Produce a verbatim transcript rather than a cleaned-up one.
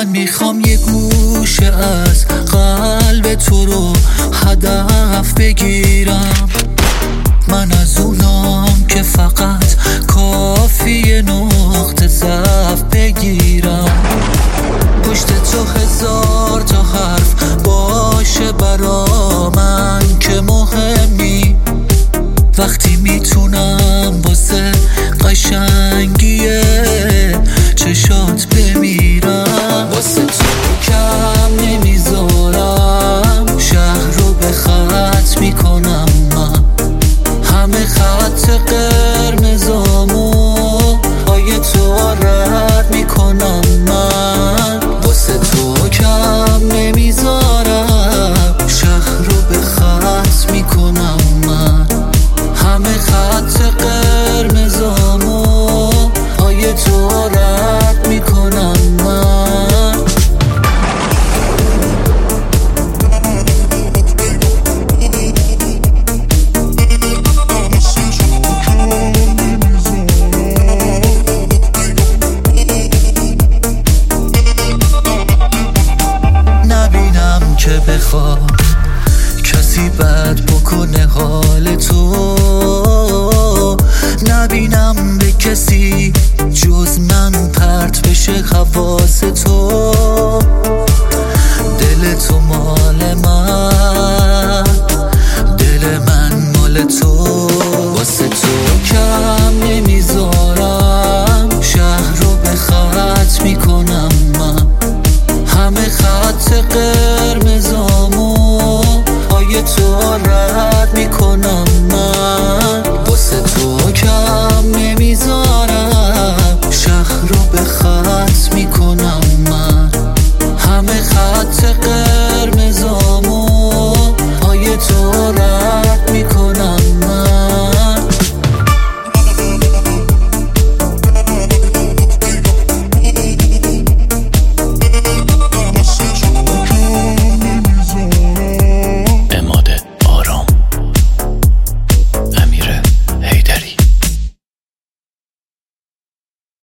میخوام یه گوشه از قلب تو رو هدف بگیرم. من از اونام که فقط کافیه نقطه ضعف بگیرم. پشت تو هزار تا حرف باشه برا من که مهمی، وقتی میتونم واسه قشنگیه چشات بمیرم. واسه تو کم نمیذارم، شهر رو به خط میکنم من، همه خط